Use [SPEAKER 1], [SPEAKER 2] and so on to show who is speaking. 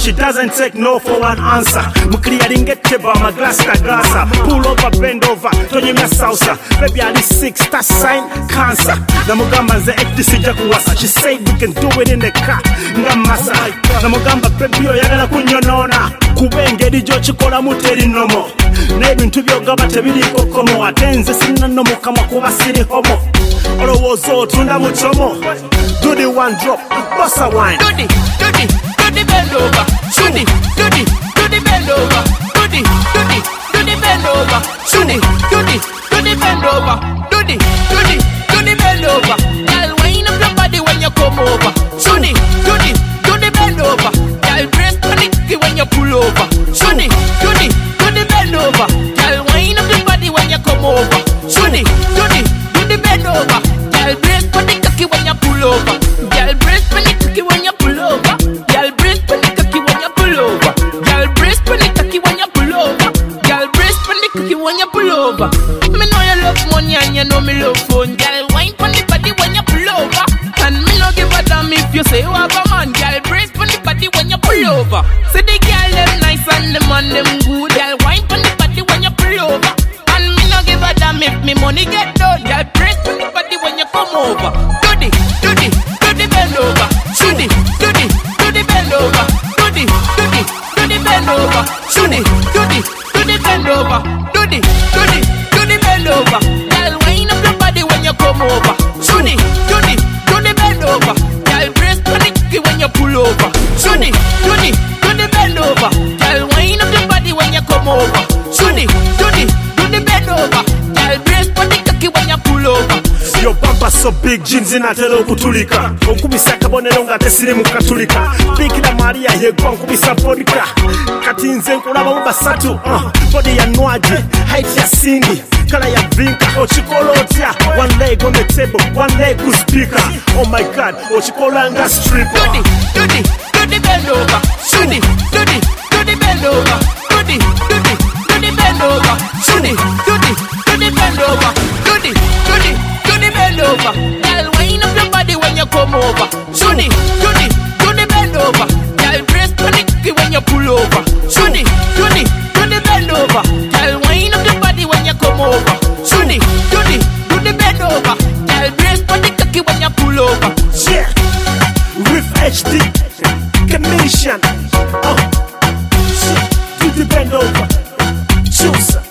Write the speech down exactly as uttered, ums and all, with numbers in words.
[SPEAKER 1] she doesn't take no for an answer. Mukliyaring get table, my glass ta glassa. Pull over, bend over, tonyemya salsa. Baby ali six, that's sign cancer. Namugamba nze ekti sija kuwasa. She said we can do it in the car. Ngamasa. Namugamba baby oyagala kunyonona. Kubengeri jo chikola muteri nomo. N'ebintu byogaba tebiriko komo. Atenze sinanomo kama kuba siri homo. Olowooza otunda mu chomo. Do the one drop, bossa wine.
[SPEAKER 2] Do the, do the, do the bend over. Do the, do the, do the bend over. Do the, do the, do the bend over. Do the, do the, do the bend over. Do the, do the, do the bend over. Girl, wind up your body when you come over. Do the, do the, do the bend over. Girl, brace panic when you pull over. Do the, do the, do the bend over. Girl, wind up your body when you come over. Do the, do the, do the bend over. Girl, brace panic when you pull over. Girl, brace panic when you pull over. Girl, brace panic when you pull over. Girl, brace panic when you pull over. Girl, brace panic when you pull over. Me know you love money and you know me love phone. Girl, wine pon the body when you pull over. And me no give a damn if you say you have a man. Girl, brace pon the body when you pull over. See the girl them nice and the man them good. Girl, wine pon the body when you pull over. And me no give a damn if me money get done. Girl, brace pon the body when you come over. Do the, do the, do the bend over. Do the, do the, do the bend over. Do the, do the, do the bend over. Do the, do the, do the bend over. Do the, do the, do the bend over. Girl, wind up your body when you come over. Do the, do the, do the bend over. Girl, brace panic when you pull over. Do the, do the, do the bend over. Girl, wind up your body when you come over. Do the, do the, do the bend over. Girl, brace panic when you pull over.
[SPEAKER 1] Your bumper so big, jeans in atelo kutulika. Okubisa kabonero nga tesiri mu katulika. Bikira Maria yegwa okubisa vodka. Kati nze nkulaba mu basatu. Uh, body ya nwaji, height ya Cindy. Kala ya vinka, ochikola otya. One leg on the table, one leg ku speaker. Oh my God, ochikola nga stripper.
[SPEAKER 2] Do the, do the, do the bend over. Do the, do the, do the bend over. Do the, do the, do the bend over. Do the, do the, do the bend over. Do the, do the, do the bend over. Girl, wind up your body when you come over. Do the, do the, do the bend over. Girl, brace panic when you pull over. Do the, do the, do the bend over. Girl, wind up your body when you come over. Do the, do the, do the bend over. Girl, brace panic when you pull over.
[SPEAKER 1] Yeah, with H D, commission. Uh, do the bend over. Choose.